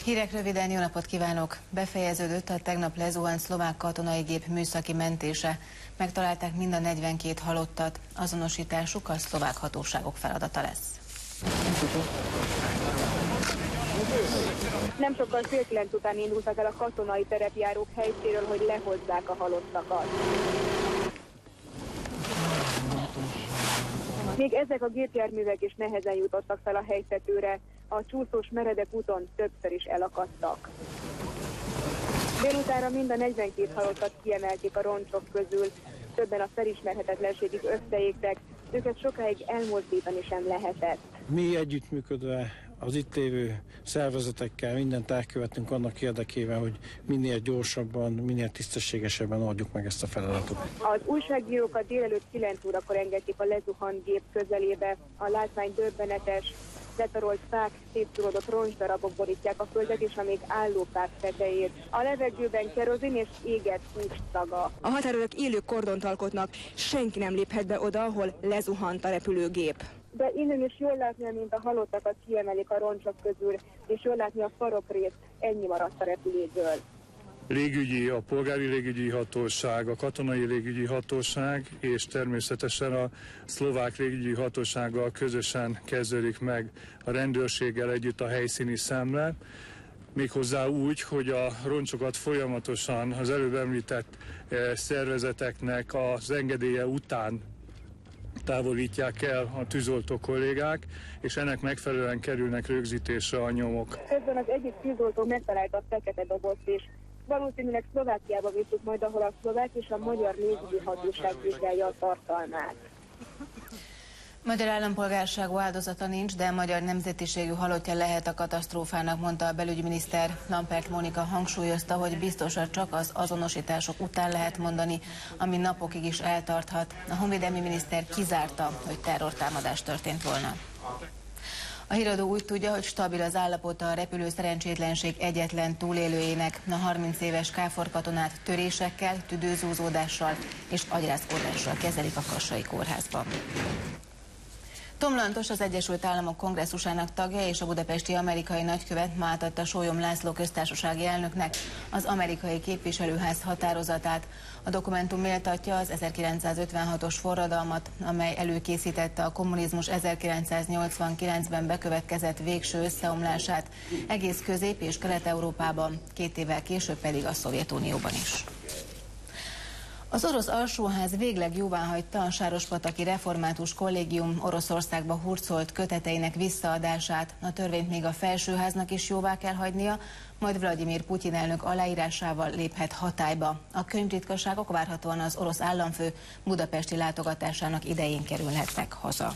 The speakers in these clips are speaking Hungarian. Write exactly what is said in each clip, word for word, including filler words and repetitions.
Hírek röviden, jó napot kívánok! Befejeződött a tegnap lezuhant szlovák katonai gép műszaki mentése. Megtalálták mind a negyvenkét halottat. Azonosításuk a szlovák hatóságok feladata lesz. Nem sokkal fél kilenc után indultak el a katonai terepjárók helyszínről, hogy lehozzák a halottakat. Még ezek a gépjárművek is nehezen jutottak fel a helytetőre, a csúszós meredek úton többször is elakadtak. Délutánra mind a negyvenkét halottat kiemelték a roncsok közül, többen a felismerhetetlenségig összeégtek, őket sokáig elmozdítani sem lehetett. Mi együttműködve az itt lévő szervezetekkel mindent elkövetünk annak érdekében, hogy minél gyorsabban, minél tisztességesebben oldjuk meg ezt a feladatot. Az újságírókat délelőtt kilenc órakor engedték a lezuhant gép közelébe. A látvány döbbenetes, letarolt fák, szétszórodott roncsdarabok borítják a földet, és a még álló fák tetejét. A levegőben kerozin és égett hús szaga. A határőrök élő kordont alkotnak, senki nem léphet be oda, ahol lezuhant a repülőgép. De innen is jól látni, mint a halottakat kiemelik a roncsok közül, és jól látni a farokrészt, ennyi maradt a repülőből. Légügyi, a polgári légügyi hatóság, a katonai légügyi hatóság és természetesen a szlovák légügyi hatósággal közösen kezdődik meg a rendőrséggel együtt a helyszíni szemle. Méghozzá úgy, hogy a roncsokat folyamatosan az előbb említett szervezeteknek az engedélye után távolítják el a tűzoltó kollégák, és ennek megfelelően kerülnek rögzítésre a nyomok. Közben az egyik tűzoltó megtalálta a fekete dobozt is. Valószínűleg Szlovákiába visszük majd, ahol a szlovák és a magyar légügyi hatóság vizsgálja a tartalmát. Magyar állampolgárságú áldozata nincs, de magyar nemzetiségű halottja lehet a katasztrófának, mondta a belügyminiszter. Lampert Mónika hangsúlyozta, hogy biztosan csak az azonosítások után lehet mondani, ami napokig is eltarthat. A honvédelmi miniszter kizárta, hogy terrortámadás történt volna. A híradó úgy tudja, hogy stabil az állapota a repülő szerencsétlenség egyetlen túlélőjének. A harminc éves KFOR katonát törésekkel, tüdőzúzódással és agyrázkódással kezelik a Kassai kórházban. Tom Lantos, az Egyesült Államok kongresszusának tagja és a budapesti amerikai nagykövet ma átadta Sólyom László köztársasági elnöknek az amerikai képviselőház határozatát. A dokumentum méltatja az ezerkilencszázötvenhatos forradalmat, amely előkészítette a kommunizmus ezerkilencszáznyolcvankilencben bekövetkezett végső összeomlását egész Közép- és Kelet-Európában, két évvel később pedig a Szovjetunióban is. Az orosz alsóház végleg jóváhagyta a sárospataki református kollégium Oroszországba hurcolt köteteinek visszaadását. A törvényt még a felsőháznak is jóvá kell hagynia, majd Vladimir Putyin elnök aláírásával léphet hatályba. A könyvtitkosságok várhatóan az orosz államfő budapesti látogatásának idején kerülhetnek haza.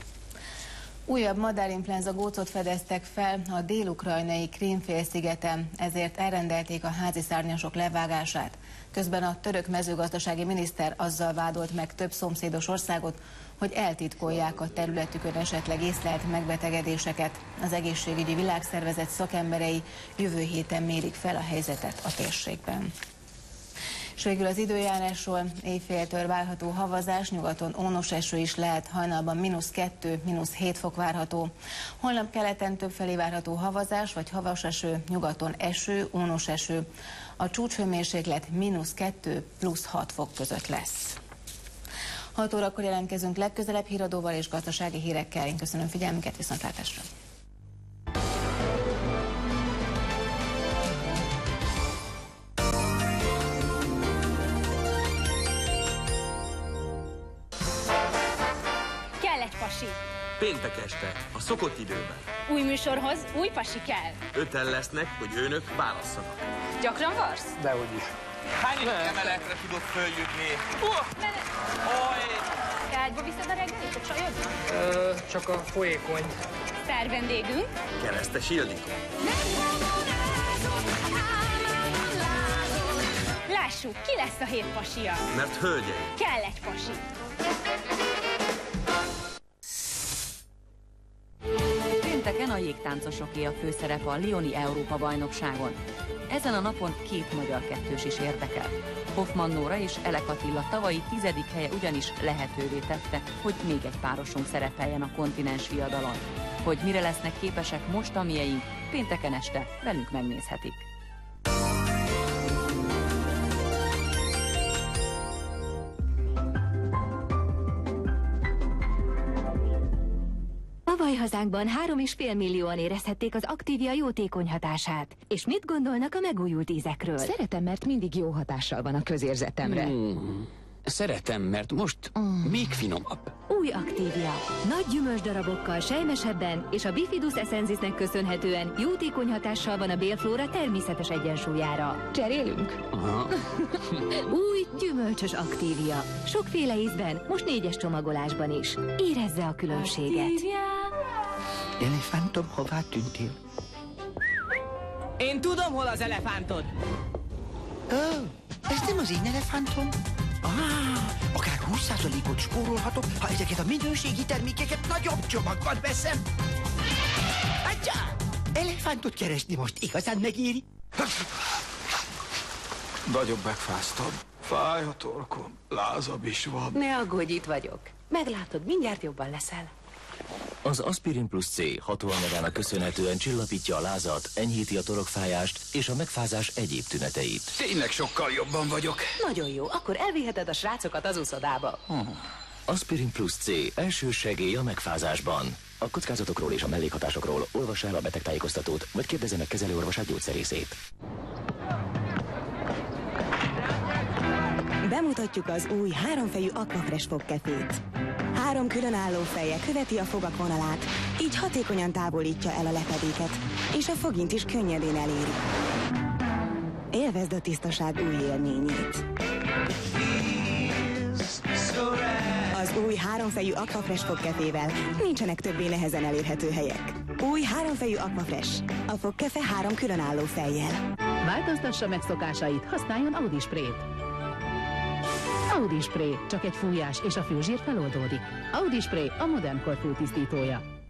Újabb madárinfluenza gócot fedeztek fel a dél-ukrajnai Krím-félszigeten, ezért elrendelték a házi szárnyasok levágását. Közben a török mezőgazdasági miniszter azzal vádolt meg több szomszédos országot, hogy eltitkolják a területükön esetleg észlelt megbetegedéseket. Az egészségügyi világszervezet szakemberei jövő héten mérik fel a helyzetet a térségben. És végül az időjárásról: éjféltől várható havazás, nyugaton ónos eső is lehet, hajnalban mínusz kettő, mínusz hét fok várható. Holnap keleten többfelé várható havazás vagy havas eső, nyugaton eső, ónos eső. A csúcshőmérséklet mínusz kettő, plusz hat fok között lesz. hat órakor jelentkezünk legközelebb híradóval és gazdasági hírekkel. Én köszönöm figyelmüket, viszontlátásra! Péntek este, a szokott időben. Új műsorhoz új pasi kell. Öten lesznek, hogy önök válasszanak. Gyakran varsz? Dehogy is. Hány emeletre tudok följutni? Uh, Te ágyba viszed a reggelit a csajodnak? Ö, csak a folyékony. Sztár vendégünk. Keresztes Ildikó. Lássuk, ki lesz a hét pasia. Mert hölgyeim, kell egy pasi. Pénteken a jégtáncosoké a főszerep a Lyoni Európa-bajnokságon. Ezen a napon két magyar kettős is érdekel. Hoffmann Nóra és Elek Attila tavalyi tizedik helye ugyanis lehetővé tette, hogy még egy párosunk szerepeljen a kontinens viadalon. Hogy mire lesznek képesek most a mieink, pénteken este velünk megnézhetik. Tavaly hazánkban három és fél millióan érezhették az Activia jótékony hatását. És mit gondolnak a megújult ízekről? Szeretem, mert mindig jó hatással van a közérzetemre. Hmm. Szeretem, mert most mm. még finomabb. Új Activia. Nagy gyümölcsdarabokkal, sejmesebben és a Bifidus essenzisnek köszönhetően jótékony hatással van a bélflóra természetes egyensúlyára. Cserélünk? Aha. Új gyümölcsös Activia. Sokféle ízben, most négyes csomagolásban is. Érezze a különbséget. Activia. Elefántom, hová tűntél? Én tudom, hol az elefántod. Ó, oh, ez nem az én elefántom. Ah, akár húsz százalékot spórolhatok, ha ezeket a minőségi termékeket nagyobb csomagban veszem. Atyá! Elefántot keresni most igazán megéri? Nagyon megfáztam. Fáj a torkom, lázabb is van. Ne aggódj, itt vagyok. Meglátod, mindjárt jobban leszel. Az Aspirin Plus C hatóanyagának köszönhetően csillapítja a lázat, enyhíti a torokfájást és a megfázás egyéb tüneteit. Tényleg sokkal jobban vagyok. Nagyon jó, akkor elviheted a srácokat az úszodába. Hmm. Aspirin Plus C első segély a megfázásban. A kockázatokról és a mellékhatásokról olvass el a betegtájékoztatót, vagy kérdezze meg kezelőorvosát gyógyszerészét. Bemutatjuk az új háromfejű Aquafresh fogkefét. Három különálló feje követi a fogak vonalát, így hatékonyan távolítja el a lepedéket, és a fogint is könnyedén eléri. Élvezd a tisztaság új élményét. Az új háromfejű Aquafresh fogkefével nincsenek többé nehezen elérhető helyek. Új háromfejű Aquafresh. A fogkefe három különálló fejjel. Változtassa meg szokásait, használjon Audi Spray-t. Audi Spray, csak egy fújás és a fülzsír feloldódik. Audi Spray a modern kor fültisztítója.